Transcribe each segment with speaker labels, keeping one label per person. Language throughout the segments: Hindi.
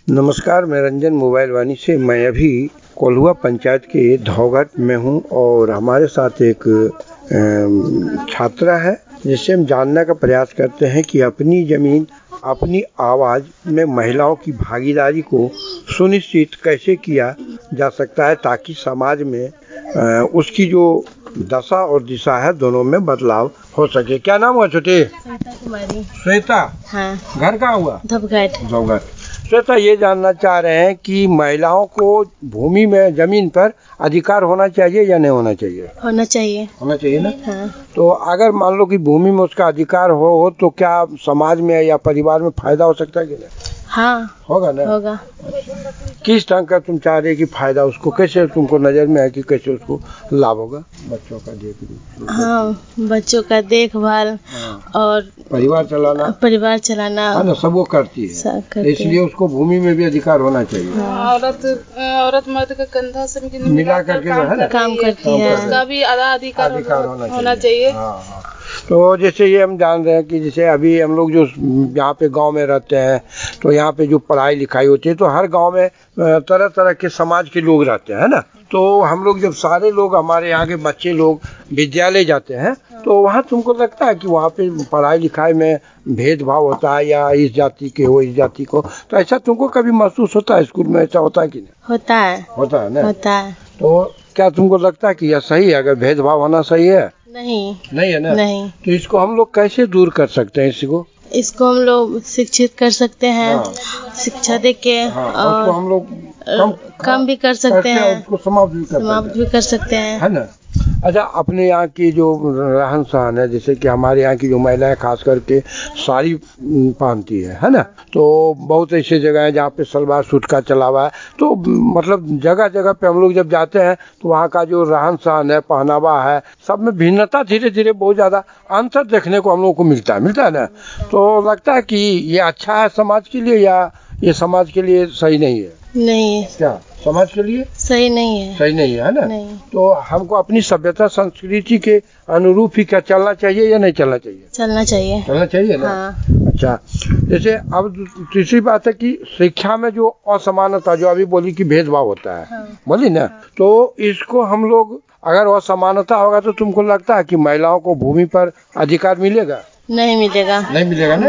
Speaker 1: नमस्कार, मैं रंजन मोबाइल वाणी से। मैं अभी कोल्हुआ पंचायत के धौघट में हूँ और हमारे साथ एक छात्रा है जिससे हम जानने का प्रयास करते हैं कि अपनी ज़मीन अपनी आवाज़ में महिलाओं की भागीदारी को सुनिश्चित कैसे किया जा सकता है ताकि समाज में उसकी जो दशा और दिशा है दोनों में बदलाव हो सके। क्या नाम हुआ छोटे?
Speaker 2: श्वेता कुमारी।
Speaker 1: श्वेता,
Speaker 2: हाँ।
Speaker 1: घर कहाँ हुआ?
Speaker 2: धौघट।
Speaker 1: श्वेता, ये जानना चाह रहे हैं कि महिलाओं को भूमि में जमीन पर अधिकार होना चाहिए या नहीं होना चाहिए?
Speaker 2: होना चाहिए।
Speaker 1: होना चाहिए ना?
Speaker 2: हाँ।
Speaker 1: तो अगर मान लो कि भूमि में उसका अधिकार हो तो क्या समाज में या परिवार में फायदा हो सकता है कि नहीं?
Speaker 2: हाँ,
Speaker 1: होगा ना?
Speaker 2: होगा।
Speaker 1: किस ढंग का तुम चाह रहे कि फायदा उसको कैसे तुमको नजर में है कि कैसे उसको लाभ होगा? बच्चों का देखभाल।
Speaker 2: हाँ, बच्चों का देखभाल।
Speaker 1: हाँ।
Speaker 2: और
Speaker 1: परिवार चलाना है ना, सब वो करती है, इसलिए उसको भूमि में भी अधिकार होना चाहिए।
Speaker 2: हाँ।
Speaker 3: औरत मर्द का कंधा से
Speaker 1: मिला करके
Speaker 2: काम करती है,
Speaker 3: उसका भी आधा अधिकार होना चाहिए।
Speaker 1: हाँ। तो जैसे ये हम जान रहे हैं कि जैसे अभी हम लोग जो यहाँ पे गांव में रहते हैं तो यहाँ पे जो पढ़ाई लिखाई होती है तो हर गांव में तरह तरह के समाज के लोग रहते हैं ना। तो हम लोग जब सारे लोग हमारे यहाँ के बच्चे लोग विद्यालय जाते हैं तो वहाँ तुमको लगता है कि वहाँ पे पढ़ाई लिखाई में भेदभाव होता है या इस जाति के हो इस जाति को, तो ऐसा तुमको कभी महसूस होता है? स्कूल में ऐसा होता है कि नहीं?
Speaker 2: होता है
Speaker 1: ना?
Speaker 2: होता है।
Speaker 1: तो क्या तुमको लगता है कि यह सही है? अगर भेदभाव होना सही है? नहीं है ना?
Speaker 2: नहीं।
Speaker 1: तो इसको हम लोग कैसे दूर कर सकते हैं?
Speaker 2: इसको हम लोग शिक्षित कर सकते हैं।
Speaker 1: हाँ।
Speaker 2: शिक्षा देके।
Speaker 1: हाँ,
Speaker 2: और
Speaker 1: उसको हम लोग
Speaker 2: कम भी कर सकते हैं,
Speaker 1: उसको समाप्त भी
Speaker 2: कर सकते हैं,
Speaker 1: है ना? अच्छा, अपने यहाँ की जो रहन सहन है, जैसे कि हमारे यहाँ की जो महिलाएं खास करके साड़ी पहनती है ना? तो बहुत ऐसे जगह है जहाँ पे सलवार सूट का चला हुआ है। तो मतलब जगह जगह पे हम लोग जब जाते हैं तो वहाँ का जो रहन सहन है, पहनावा है, सब में भिन्नता धीरे धीरे बहुत ज़्यादा अंतर देखने को हम लोग को मिलता है ना? तो लगता है कि ये अच्छा है समाज के लिए या ये समाज के लिए सही नहीं है?
Speaker 2: नहीं।
Speaker 1: क्या समाज के लिए
Speaker 2: सही नहीं है
Speaker 1: ना?
Speaker 2: नहीं।
Speaker 1: तो हमको अपनी सभ्यता संस्कृति के अनुरूप ही क्या चलना चाहिए या नहीं चलना चाहिए?
Speaker 2: चलना चाहिए
Speaker 1: ना?
Speaker 2: हाँ।
Speaker 1: अच्छा, जैसे अब तीसरी बात है कि शिक्षा में जो असमानता जो अभी बोली कि भेदभाव होता है,
Speaker 2: हाँ।
Speaker 1: बोली ना? हाँ। तो इसको हम लोग अगर असमानता होगा तो तुमको लगता है कि महिलाओं को भूमि पर अधिकार मिलेगा?
Speaker 2: नहीं मिलेगा
Speaker 1: ना?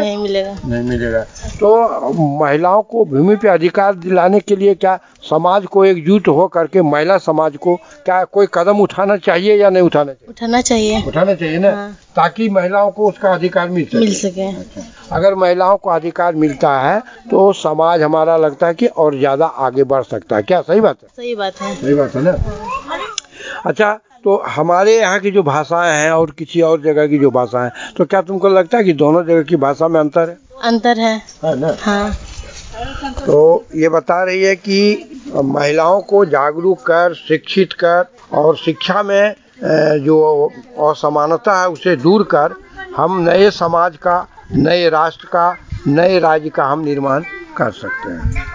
Speaker 1: नहीं मिलेगा। तो महिलाओं को भूमि पे अधिकार दिलाने के लिए क्या समाज को एकजुट हो करके महिला समाज को क्या कोई कदम उठाना चाहिए या नहीं उठाना चाहिए? उठाना चाहिए ना? हाँ। ताकि महिलाओं को उसका अधिकार मिल सके। अच्छा। अगर महिलाओं को अधिकार मिलता है तो समाज हमारा लगता है कि और ज्यादा आगे बढ़ सकता है। क्या सही बात है?
Speaker 2: सही बात है
Speaker 1: ना? अच्छा, तो हमारे यहाँ की जो भाषाएं हैं और किसी और जगह की जो भाषाएं, तो क्या तुमको लगता है कि दोनों जगह की भाषा में अंतर है ना? हाँ। तो ये बता रही है कि महिलाओं को जागरूक कर, शिक्षित कर और शिक्षा में जो असमानता है उसे दूर कर हम नए समाज का, नए राष्ट्र का, नए राज्य का हम निर्माण कर सकते हैं।